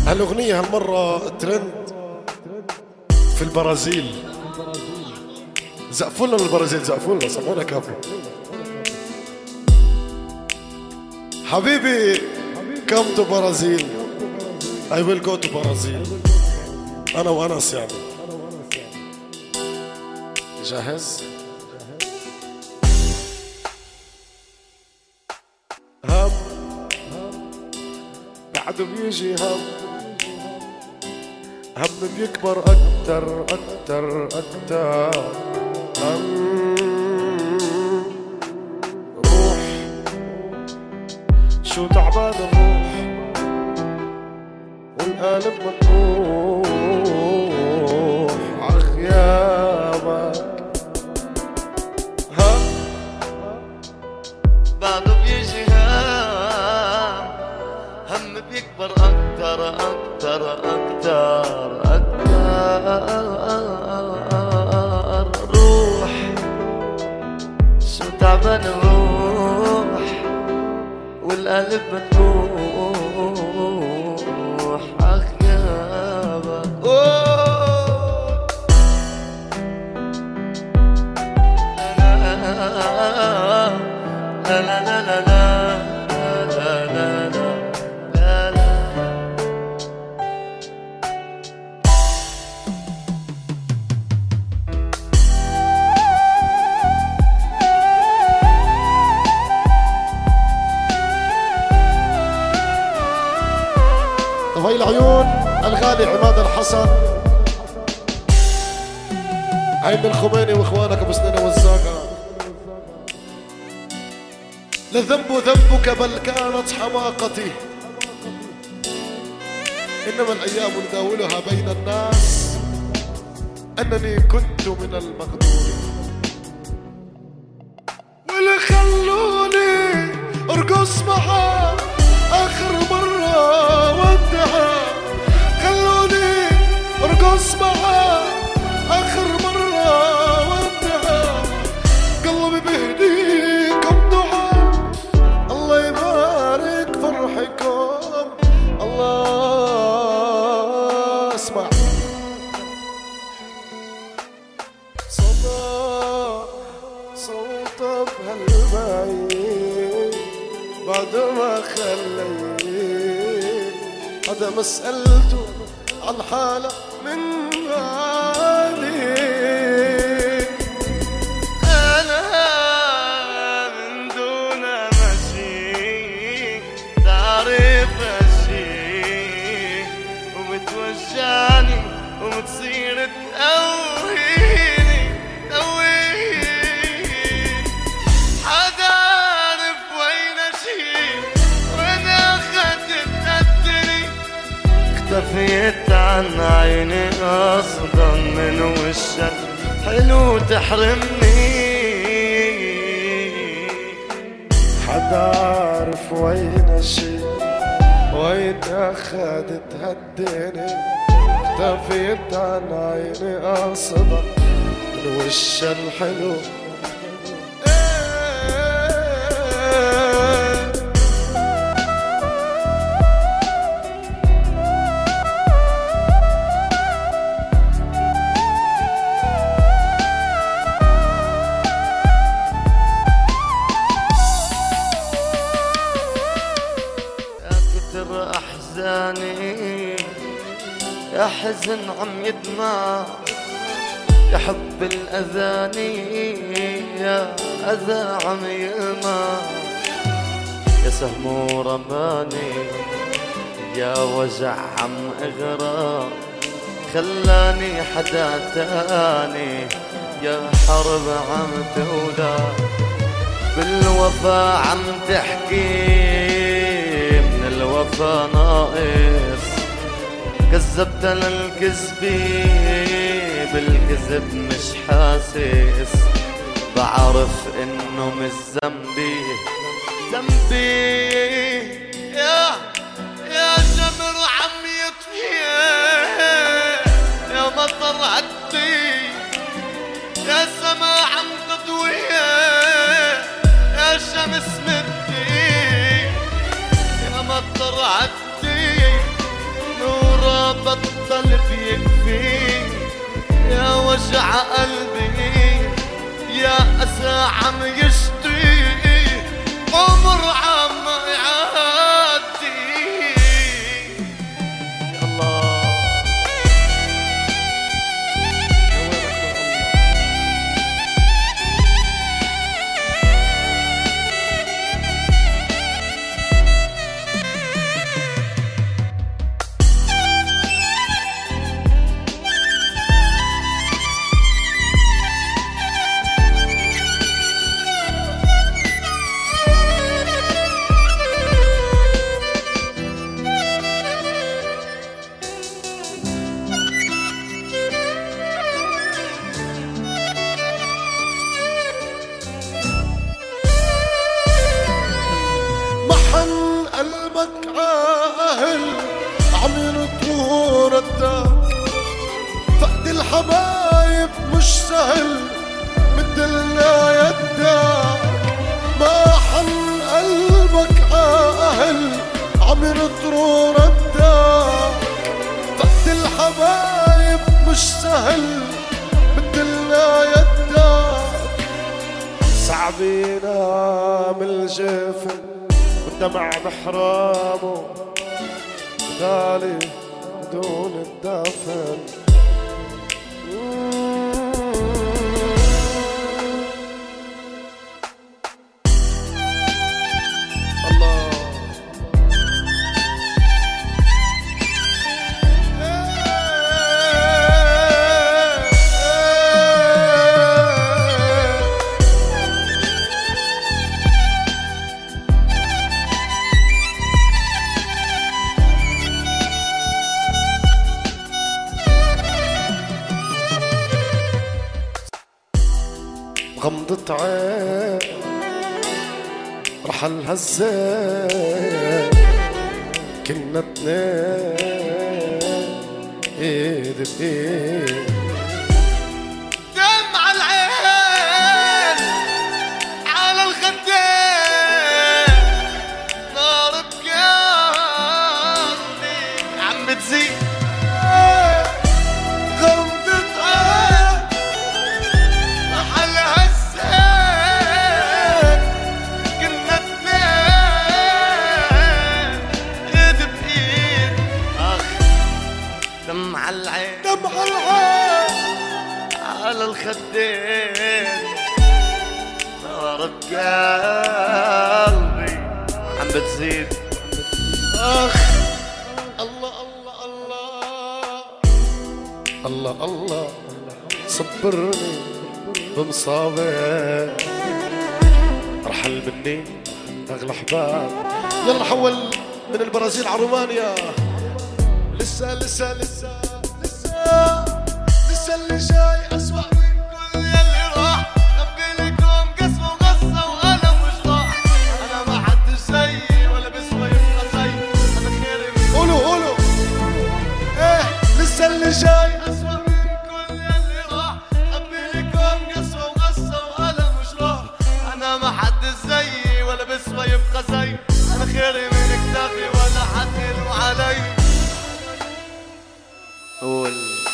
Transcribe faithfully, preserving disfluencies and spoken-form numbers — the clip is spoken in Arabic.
هالأغنية هالمرة ترند في البرازيل. زقفوا لنا البرازيل، زقفوا لنا، سمعونا كافي. حبيبي come to Brazil. I will go to Brazil. أنا وأنس يعني. جاهز؟ هم بعده بيجي هم هم بيكبر أكتر أكتر أكتر. هم روح شو تعبان الروح والقلب مطروح عغيابك. هم بعده بيجي هم هم بيكبر أكتر أكتر أكتر أكتر. روح شو تعبان الروح والقلب مطروح عغيابك. لا لا لا لا لا لا لا لا لا. طفيل العيون الغالي عماد الحسن، عين الخميني واخوانك ابو سنين والزاقة. لذنب ذنبك بل كانت حماقتي، انما الايام نداولها بين الناس انني كنت من المقدورين. واللي خلوني ارقص معاه اخر مرة ودها، خلوني ارقص معاه اخر مرة ودها. قلبي بهديكم دعاء الله يبارك فرحكم. الله اسمع صدى صوت بهالبعيد بعد ما خليت هذا مسألته عالحالة من بعدي. أنا من دون مشي تعرف هالشي وبتوجعني وبتصير تقويني تقويني. حدا عارف وين شي وين أخدت قدري. اختفيت عن عيني قصدا من وشك حلو تحرمني. حدا عارف وين شي وين اخدت هالدنيا. اختفيت عن عيني قصدا من وش الحلو. أحزاني يا حزن عم يدمع يا حب الأذاني يا أذى عم يلمع. يا سهم رماني يا وجع عم اغرى خلاني حدا تاني. يا حرب عم تولى بالوفا عم تحكي الوفا ناقص. كذبت للكذبي بالكذب مش حاسس. بعرف انه مش ذنبي ذنبي. يا يا جمر عم يطفي يا مطر عدي يا سما عم تضوي يا شمس مدي يا مطر عدي. وجع قلبي يا أسى عم يشتي عمر عم يعدي. يا الله قلبك عاهل عم ينطور الدار، فقد الحبايب مش سهل مثلنا يدار. ما حن قلبك عاهل عم ينطور الدار، فقد الحبايب مش سهل مثلنا يدار. صعب ينام الجفن والدمع بحرامه غالي دون الدفن. الله غمضة عين رحل هالزين، كنا اتنين ايد بايد. دمع العين على الخدين، نار بقلبي عم بتزيد. دمع العين دمع العين على الخدين، نار بقلبي عم بتزيد. اخ الله الله الله الله الله صبرني بمصابي، رحل مني اغلى احباب. يلا حول من البرازيل على رومانيا. لسه لسه لسه لسه لسه اللي جاي أسوأ من كل يلي راح. خبي لكم قسوة وغصة وأنا مش راح. أنا ما حدش زيي ولا بسوى يبقى زي. أنا خيري قولوا قولوا إيه لسه اللي جاي أسوأ من كل يلي راح. خبي لكم قسوة وغصة وأنا مش راح. أنا ما حدش زيي ولا بسوى يبقى زي. أنا خيري من كتافي ولا حد له علي. هو